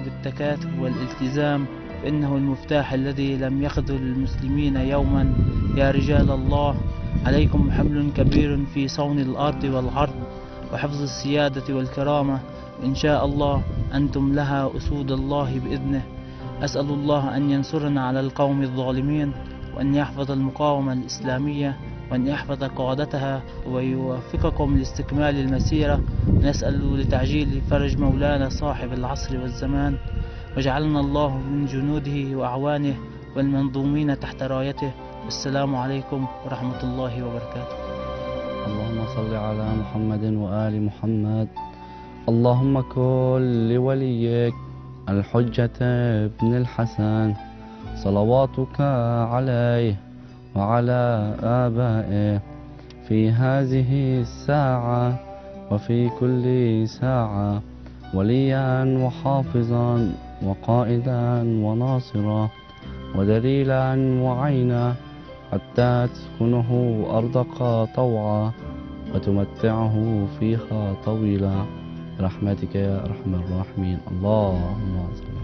بالتكاتف والالتزام، فإنه المفتاح الذي لم يخذل المسلمين يوما. يا رجال الله، عليكم حمل كبير في صون الأرض والعرض وحفظ السيادة والكرامة. إن شاء الله أنتم لها أسود الله بإذنه. أسأل الله أن ينصرنا على القوم الظالمين، وأن يحفظ المقاومة الإسلامية، وأن يحفظ قادتها، ويوفقكم لاستكمال المسيرة. نسأل لتعجيل فرج مولانا صاحب العصر والزمان، وجعلنا الله من جنوده وأعوانه والمنظومين تحت رايته. السلام عليكم ورحمة الله وبركاته. اللهم صل على محمد وآل محمد. اللهم كن لوليك الحجة ابن الحسن صلواتك عليه وعلى آبائه في هذه الساعة وفي كل ساعة، وليا وحافظا وقائدا وناصرا ودليلا وعينا، حتى تسكنه أرضك طوعا وتمتعه فيها طويلا برحمتك يا أرحم الراحمين. اللهم صل